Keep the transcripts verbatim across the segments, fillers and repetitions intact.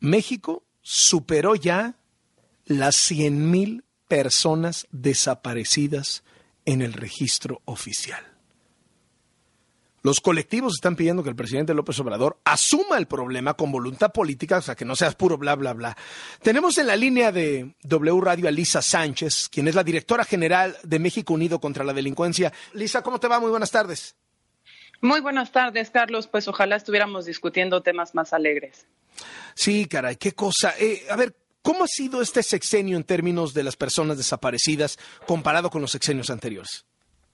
México superó ya las cien mil personas desaparecidas en el registro oficial. Los colectivos están pidiendo que el presidente López Obrador asuma el problema con voluntad política, o sea, que no seas puro bla, bla, bla. Tenemos en la línea de W Radio a Lisa Sánchez, quien es la directora general de México Unido contra la Delincuencia. Lisa, ¿cómo te va? Muy buenas tardes. Muy buenas tardes, Carlos. Pues ojalá estuviéramos discutiendo temas más alegres. Sí, caray, qué cosa. Eh, a ver, ¿cómo ha sido este sexenio en términos de las personas desaparecidas comparado con los sexenios anteriores?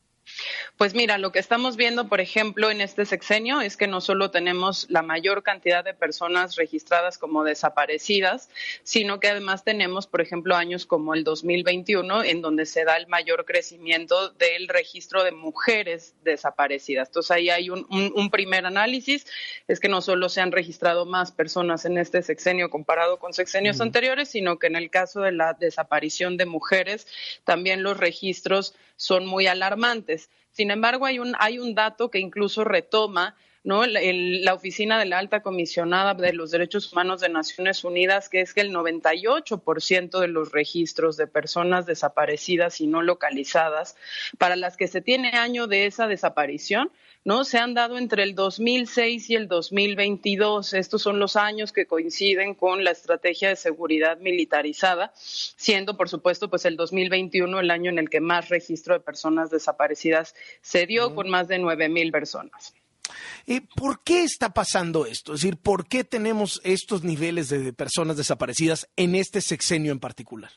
Pues mira, lo que estamos viendo, por ejemplo, en este sexenio es que no solo tenemos la mayor cantidad de personas registradas como desaparecidas, sino que además tenemos, por ejemplo, años como el dos mil veintiuno, en donde se da el mayor crecimiento del registro de mujeres desaparecidas. Entonces ahí hay un, un, un primer análisis, es que no solo se han registrado más personas en este sexenio comparado con sexenios mm. anteriores, sino que en el caso de la desaparición de mujeres, también los registros son muy alarmantes. Sin embargo, hay un, hay un dato que incluso retoma, ¿no? El, el, la Oficina de la Alta Comisionada de los Derechos Humanos de Naciones Unidas, que es que el noventa y ocho por ciento de los registros de personas desaparecidas y no localizadas, para las que se tiene año de esa desaparición, ¿no? Se han dado entre el dos mil seis y el dos mil veintidós. Estos son los años que coinciden con la estrategia de seguridad militarizada, siendo, por supuesto, pues el dos mil veintiuno el año en el que más registro de personas desaparecidas se dio, mm. con más de nueve mil personas. Eh, ¿Por qué está pasando esto? Es decir, ¿por qué tenemos estos niveles de personas desaparecidas en este sexenio en particular?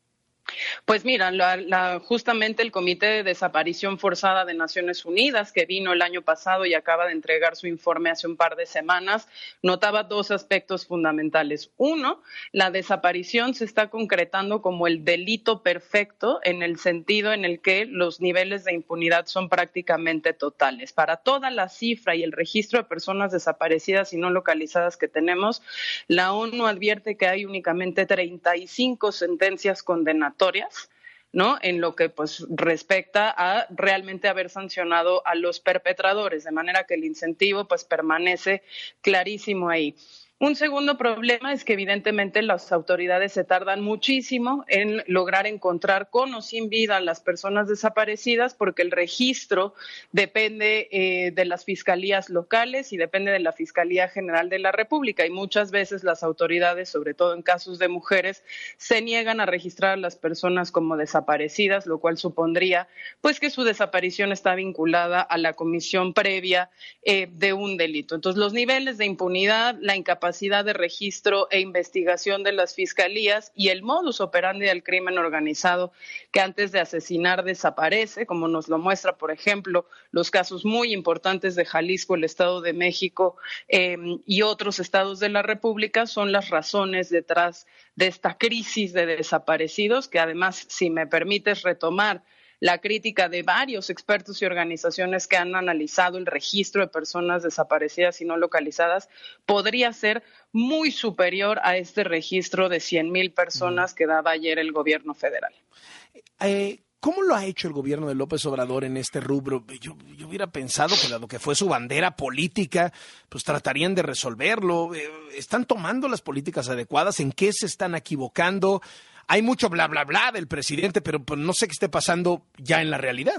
Pues mira, la, la, justamente el Comité de Desaparición Forzada de Naciones Unidas, que vino el año pasado y acaba de entregar su informe hace un par de semanas, notaba dos aspectos fundamentales. Uno, la desaparición se está concretando como el delito perfecto en el sentido en el que los niveles de impunidad son prácticamente totales. Para toda la cifra y el registro de personas desaparecidas y no localizadas que tenemos, la ONU advierte que hay únicamente treinta y cinco sentencias condenatorias, ¿no? En lo que pues respecta a realmente haber sancionado a los perpetradores, de manera que el incentivo pues permanece clarísimo ahí. Un segundo problema es que evidentemente las autoridades se tardan muchísimo en lograr encontrar con o sin vida a las personas desaparecidas, porque el registro depende eh, de las fiscalías locales y depende de la Fiscalía General de la República, y muchas veces las autoridades, sobre todo en casos de mujeres, se niegan a registrar a las personas como desaparecidas, lo cual supondría pues que su desaparición está vinculada a la comisión previa eh, de un delito. Entonces, los niveles de impunidad, la incapacidad capacidad de registro e investigación de las fiscalías y el modus operandi del crimen organizado, que antes de asesinar desaparece, como nos lo muestra, por ejemplo, los casos muy importantes de Jalisco, el Estado de México eh, y otros estados de la República, son las razones detrás de esta crisis de desaparecidos, que además, si me permites retomar la crítica de varios expertos y organizaciones que han analizado el registro de personas desaparecidas y no localizadas, podría ser muy superior a este registro de cien mil personas que daba ayer el gobierno federal. Eh, ¿Cómo lo ha hecho el gobierno de López Obrador en este rubro? Yo, yo hubiera pensado que lo que fue su bandera política, pues tratarían de resolverlo. Eh, ¿Están tomando las políticas adecuadas? ¿En qué se están equivocando? Hay mucho bla, bla, bla del presidente, pero pues no sé qué esté pasando ya en la realidad.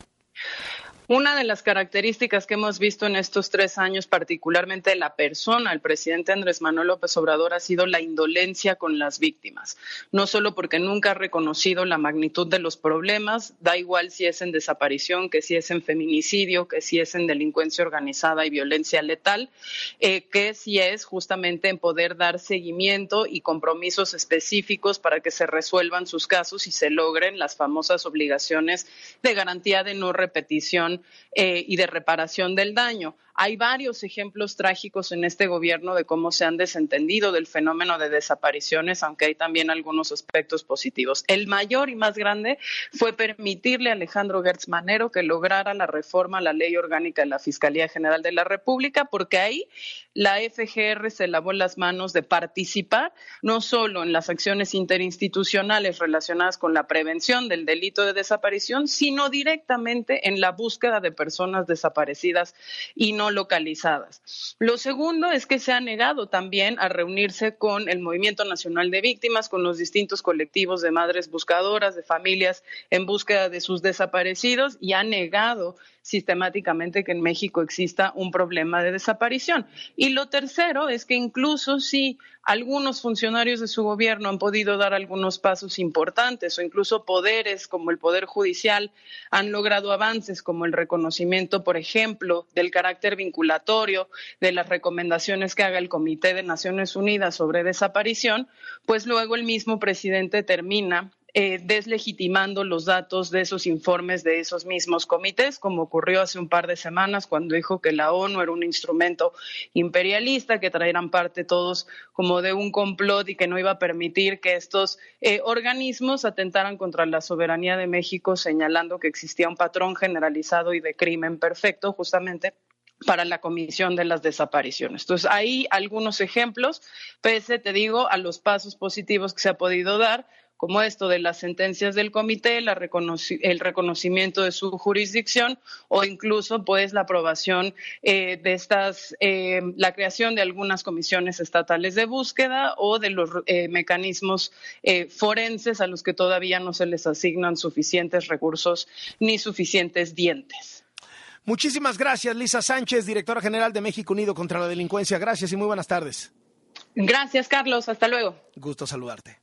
Una de las características que hemos visto en estos tres años, particularmente de la persona, el presidente Andrés Manuel López Obrador, ha sido la indolencia con las víctimas. No solo porque nunca ha reconocido la magnitud de los problemas, da igual si es en desaparición, que si es en feminicidio, que si es en delincuencia organizada y violencia letal, eh, que si es justamente en poder dar seguimiento y compromisos específicos para que se resuelvan sus casos y se logren las famosas obligaciones de garantía de no repetición Eh, y de reparación del daño. Hay varios ejemplos trágicos en este gobierno de cómo se han desentendido del fenómeno de desapariciones, aunque hay también algunos aspectos positivos. El mayor y más grande fue permitirle a Alejandro Gertz Manero que lograra la reforma a la Ley Orgánica de la Fiscalía General de la República, porque ahí la F G R se lavó las manos de participar no solo en las acciones interinstitucionales relacionadas con la prevención del delito de desaparición, sino directamente en la búsqueda de personas desaparecidas y no no localizadas. Lo segundo es que se ha negado también a reunirse con el Movimiento Nacional de Víctimas, con los distintos colectivos de madres buscadoras, de familias en búsqueda de sus desaparecidos, y ha negado sistemáticamente que en México exista un problema de desaparición. Y lo tercero es que incluso si algunos funcionarios de su gobierno han podido dar algunos pasos importantes o incluso poderes como el Poder Judicial han logrado avances como el reconocimiento, por ejemplo, del carácter vinculatorio de las recomendaciones que haga el Comité de Naciones Unidas sobre desaparición, pues luego el mismo presidente termina Eh, deslegitimando los datos de esos informes de esos mismos comités, como ocurrió hace un par de semanas cuando dijo que la ONU era un instrumento imperialista, que traeran parte todos como de un complot y que no iba a permitir que estos eh, organismos atentaran contra la soberanía de México, señalando que existía un patrón generalizado y de crimen perfecto, justamente para la comisión de las desapariciones. Entonces, hay algunos ejemplos, pese, te digo, a los pasos positivos que se ha podido dar, como esto de las sentencias del comité, la reconoci- el reconocimiento de su jurisdicción o incluso pues la aprobación eh, de estas, eh, la creación de algunas comisiones estatales de búsqueda o de los eh, mecanismos eh, forenses a los que todavía no se les asignan suficientes recursos ni suficientes dientes. Muchísimas gracias, Lisa Sánchez, directora general de México Unido contra la Delincuencia. Gracias y muy buenas tardes. Gracias, Carlos. Hasta luego. Gusto saludarte.